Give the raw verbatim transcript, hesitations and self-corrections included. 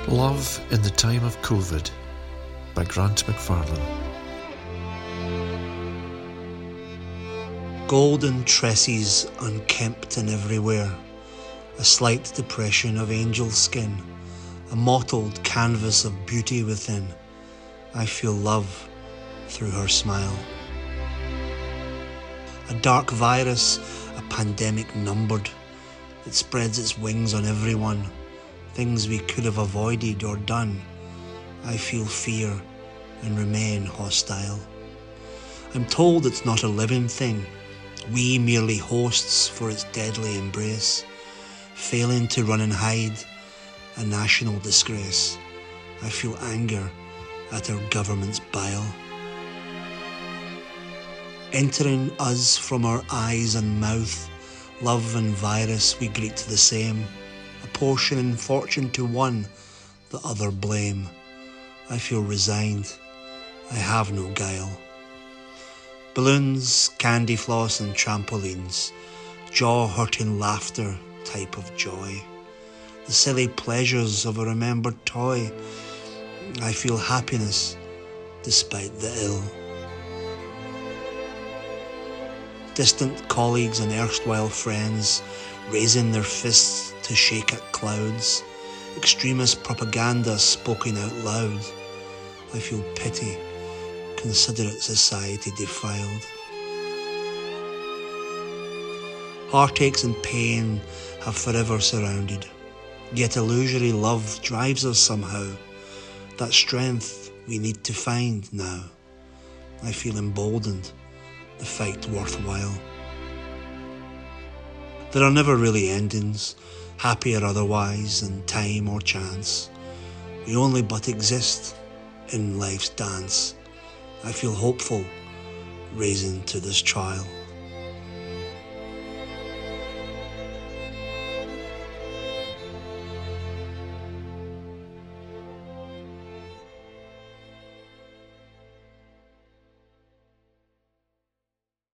Love in the Time of COVID by Grant McFarlane. Golden tresses unkempt and everywhere, a slight depression of angel skin, a mottled canvas of beauty within. I feel love through her smile. A dark virus, a pandemic numbered, it spreads its wings on everyone. Things we could have avoided or done. I feel fear and remain hostile. I'm told it's not a living thing, we merely hosts for its deadly embrace, failing to run and hide, a national disgrace. I feel anger at our government's bile. Entering us from our eyes and mouth, love and virus we greet the same, apportioning fortune to one, the other blame. I feel resigned, I have no guile. Balloons, candy floss and trampolines, jaw-hurting laughter type of joy. The silly pleasures of a remembered toy. I feel happiness despite the ill. Distant colleagues and erstwhile friends raising their fists to shake at clouds. Extremist propaganda spoken out loud. I feel pity, considerate society defiled. Heartaches and pain have forever surrounded, yet illusory love drives us somehow. That strength we need to find now. I feel emboldened, the fight worthwhile. There are never really endings, happy or otherwise, in time or chance. We only but exist in life's dance. I feel hopeful, raising to this trial.